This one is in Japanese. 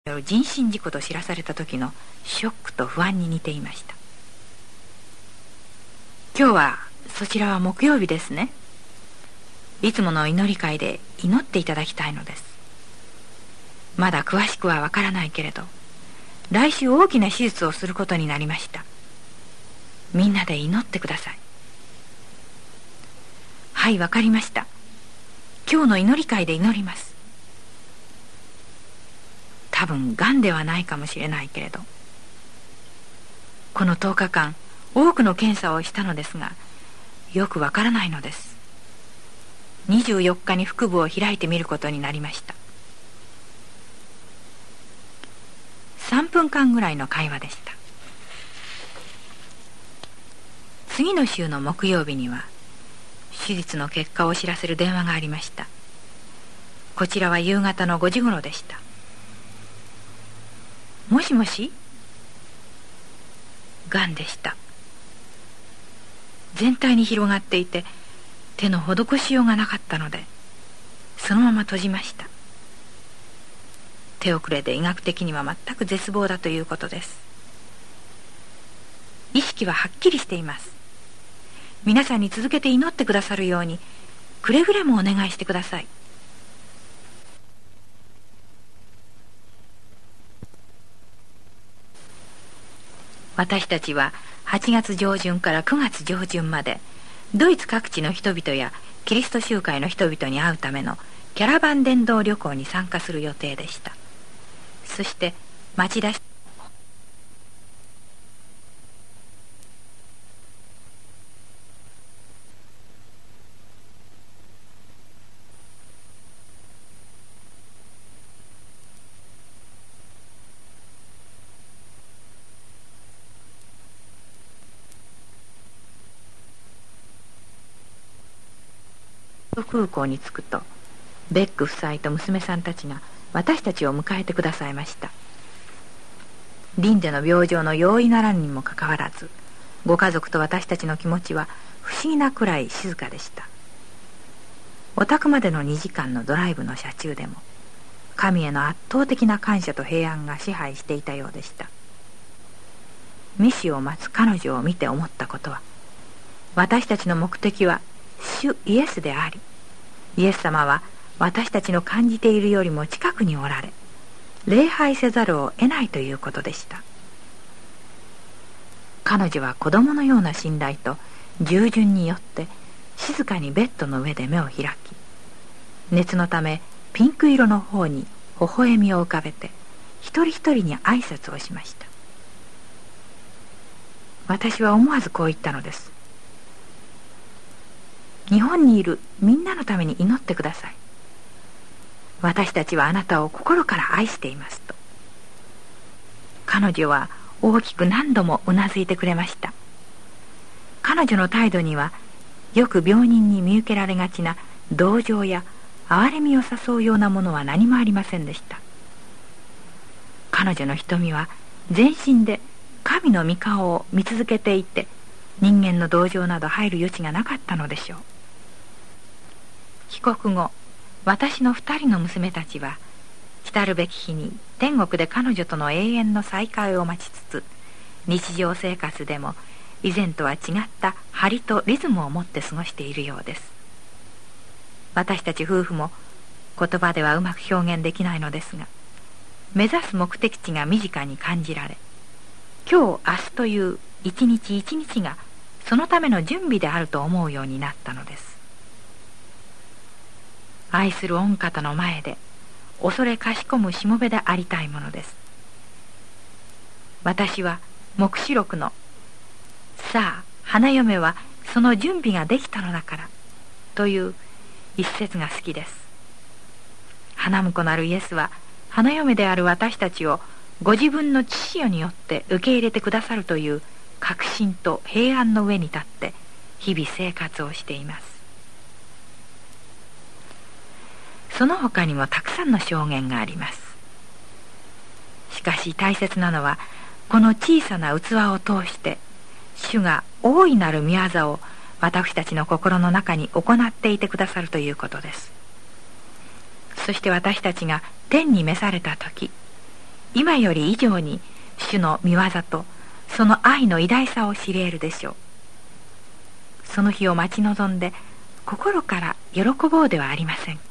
人身事故と知らされた時のショックと不安に似ていました。今日はそちらは木曜日ですね。いつもの祈り会で祈っていただきたいのです。まだ詳しくはわからないけれど、来週大きな手術をすることになりました。みんなで祈ってください。はい、わかりました。今日の祈り会で祈ります。多分がんではないかもしれないけれど、この10日間多くの検査をしたのですが、よくわからないのです。24日に腹部を開いてみることになりました。3分間ぐらいの会話でした。次の週の木曜日には手術の結果を知らせる電話がありました。こちらは夕方の5時頃でした。もしもし、がんでした。全体に広がっていて手の施しようがなかったので、そのまま閉じました。手遅れで医学的には全く絶望だということです。意識ははっきりしています。皆さんに続けて祈ってくださるようにくれぐれもお願いしてください。私たちは8月上旬から9月上旬までドイツ各地の人々やキリスト集会の人々に会うためのキャラバン伝道旅行に参加する予定でした。そして町田空港に着くと、ベック夫妻と娘さんたちが私たちを迎えてくださいました。リンデの病状の容易ならぬにもかかわらず、ご家族と私たちの気持ちは不思議なくらい静かでした。お宅までの2時間のドライブの車中でも神への圧倒的な感謝と平安が支配していたようでした。メシを待つ彼女を見て思ったことは、私たちの目的は主イエスであり、イエス様は私たちの感じているよりも近くにおられ、礼拝せざるを得ないということでした。彼女は子供のような信頼と従順によって静かにベッドの上で目を開き、熱のためピンク色の方に微笑みを浮かべて一人一人に挨拶をしました。私は思わずこう言ったのです。日本にいるみんなのために祈ってください。私たちはあなたを心から愛していますと。彼女は大きく何度もうなずいてくれました。彼女の態度にはよく病人に見受けられがちな同情や憐れみを誘うようなものは何もありませんでした。彼女の瞳は全身で神の御顔を見続けていて、人間の同情など入る余地がなかったのでしょう。帰国後、私の2人の娘たちは来るべき日に天国で彼女との永遠の再会を待ちつつ、日常生活でも以前とは違った張りとリズムを持って過ごしているようです。私たち夫婦も言葉ではうまく表現できないのですが、目指す目的地が身近に感じられ、今日明日という一日一日がそのための準備であると思うようになったのです。愛する御方の前で恐れかしこむしもべでありたいものです。私は黙示録のさあ花嫁はその準備ができたのだからという一節が好きです。花婿なるイエスは花嫁である私たちをご自分の血潮によって受け入れてくださるという確信と平安の上に立って日々生活をしています。その他にもたくさんの証言があります。しかし大切なのは、この小さな器を通して主が大いなる御業を私たちの心の中に行っていてくださるということです。そして私たちが天に召された時、 今より以上に主の御業とその愛の偉大さを知り得るでしょう。その日を待ち望んで心から喜ぼうではありませんか。